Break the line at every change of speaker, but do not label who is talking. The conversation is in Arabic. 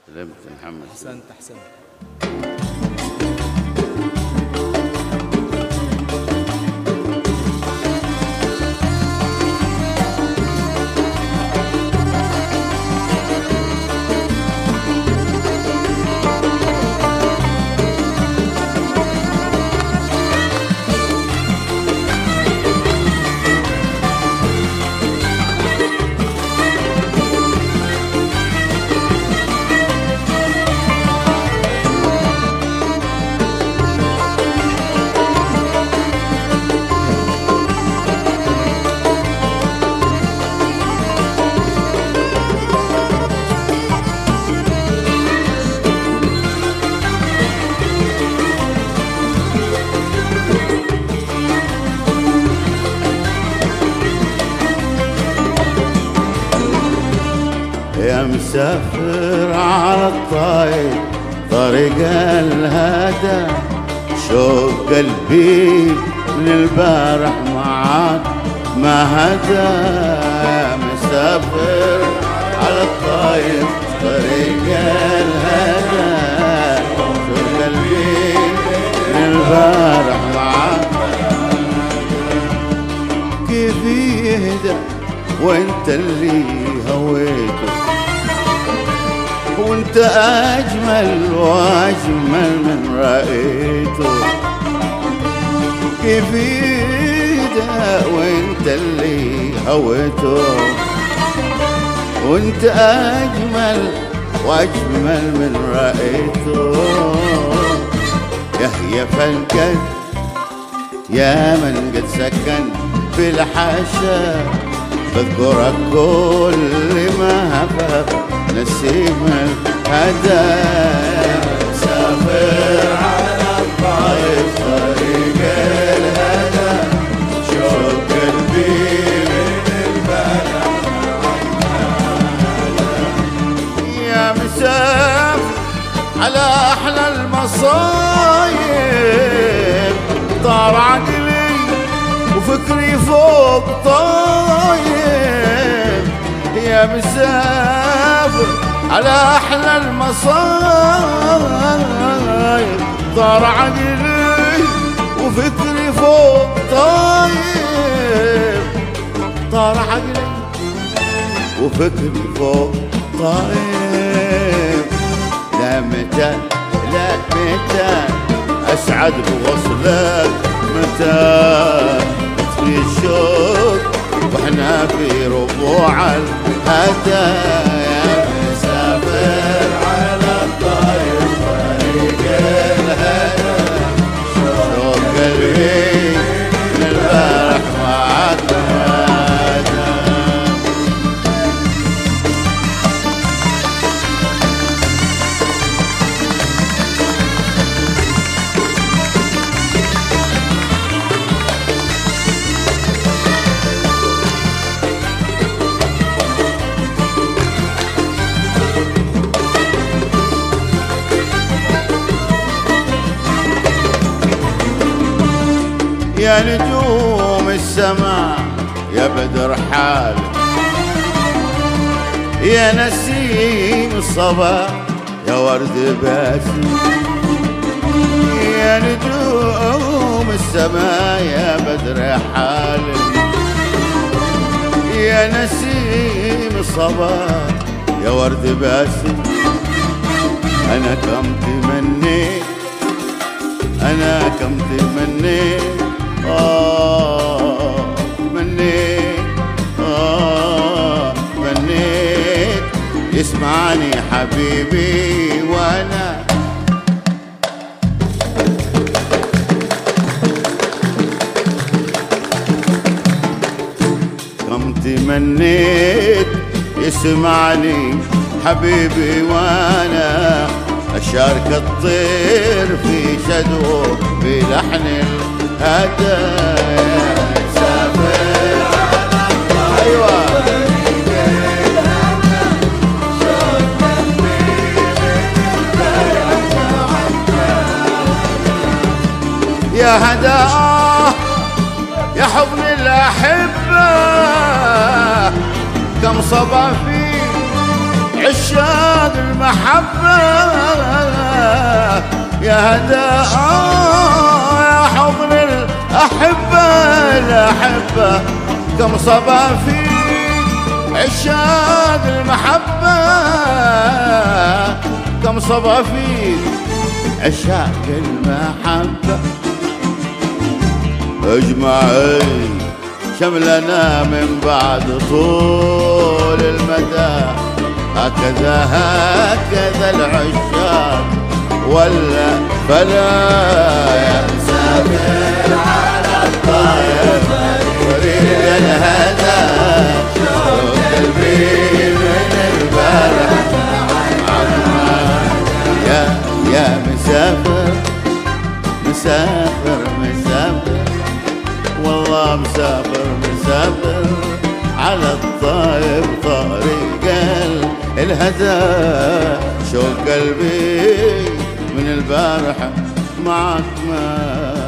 سلمت محمد.
أحسنت أحسنت.
يا مسافر على الطاير طريق الهدى، شوق قلبي من البارح معاك ما هدى. يا مسافر على الطاير طريق الهدى، شوق قلبي من البارح معاك كيف يهدى وانت اللي هويته، وانت اجمل واجمل من رأيته. كيف يهدى وانت اللي هويته، وانت اجمل واجمل من رأيته. يا فالقد يا من قد سكن في الحاشا، بذكرك كل ما هفى نسيم الهدى. مسافر على الطريق طريق الهدى، شوق قلبي من البلد. يا مسافر على أحلى المصايب، طار عقلي وفكري فوق طاير. يا مسافر على أحلى المصايب، طار عقلي وفكري فوق طاير. طار عقلي وفكري فوق طاير. لا متى لا متى أسعد بوصلك، متى في الشوق واحنا في ربوع الهدى. يا مسافر على الطريق طريق الهدى، شوق قلبي من البارح معاك هدى. يا نجوم السماء يا بدر حالك، يا نسيم الصبا يا ورد باسم. يا نجوم السماء يا بدر حالك، يا نسيم الصبا يا ورد باسم. أنا كم تمنيت، أنا كم تمنيت، تمنيت تمنيت يسمعني حبيبي. وانا كم تمنيت يسمعني حبيبي، وانا أشارك الطير في شدو في لحن الهدى. سافر على الطريق أيوة يا هداه يا حضن الأحبة، كم صبا فيه عش عشاق المحبة يا هداء يا حضن الأحبة الأحبة كم صبا فيك عشاق المحبة كم صبا فيك عشاق المحبة اجمعي شملنا من بعد طول المدى هكذا هكذا العشاق ولا فلا يا مسافر على الطاير طريق الهدى شوق قلبي من البارح يا مسافر مسافر مسافر والله مسافر مسافر على الطاير طريق الهدى شوق قلبي من البارحة معك ما